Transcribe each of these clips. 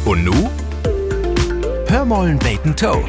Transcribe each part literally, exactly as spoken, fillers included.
Und nu? Hör mollen beten Toe.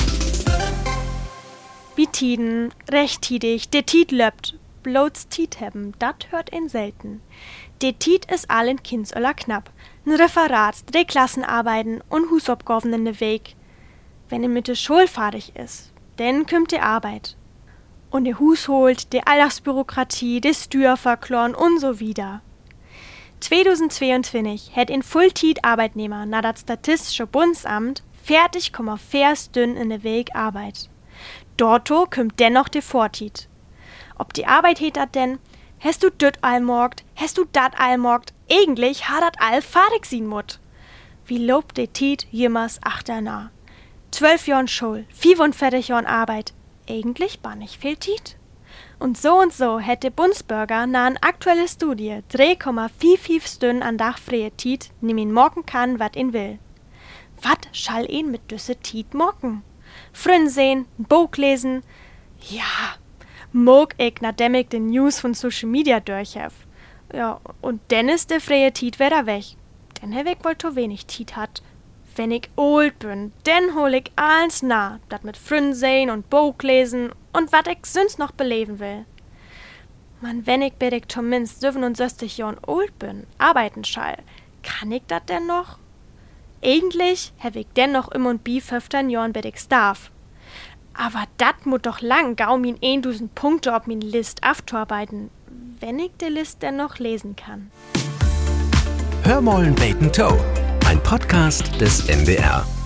Wie Tiden, recht tidig, de Tied löppt, bloß Tied hebben, dat hört ihn selten. De Tied is allen Kinds öller knapp, n Referat, drei Klassenarbeiten und Husabgaben in de Weg. Wenn er mit de Schul fertig is, denn kümmt de Arbeit. Und de Hus holt, de Alltagsbürokratie, de Stür verkloren und so wieder. zweitausendzweiundzwanzig hätt ein Fulltid-Arbeitnehmer na dat Statistische Bundesamt fertig Komma vier Stunden in de Weg Arbeit. Dorto kümmt dennoch de Vortit. Ob die Arbeit het dat denn, hast du düt allmorgt, hast du dat allmorgt, eigentlich ha dat all fertig sin mut. Wie lobt de Tiet jemals achternah. Zwölf Jahren Schul, fünfundvierzig Jahren Arbeit, eigentlich war nicht viel Tiet. Und so und so hätte Bundesbürger na an aktuelle Studie drei Komma fünfundfünfzig Stunden an Dach freie Tiet, nimm ihn morgen kann, wat ihn will. Wat schall ihn mit düsse Tiet morgen? Frünn sehen, n Buch lesen, ja, mog ich nachdem ich den News von Social Media durchhef. Ja, und denn ist der freie Tiet wieder weg. Denn hab ich wohl to wenig Tiet hat. Wenn ich old bin, denn hol ich alles nah, dat mit Frünn sehen und Buch lesen und wat ich sonst noch beleben will. Man, wenn ich bitte zumindest siebenundsechzig Jahren old bin, arbeiten schall, kann ich dat denn noch? Eigentlich hab ich denn noch im und bi fünfzehn Jahren bitte ich darf. Aber dat mut doch lang gau min tausend Punkte ob min List afzuarbeiten, wenn ich de List denn noch lesen kann. Hör mollen beten Toe. Ein Podcast des M D R.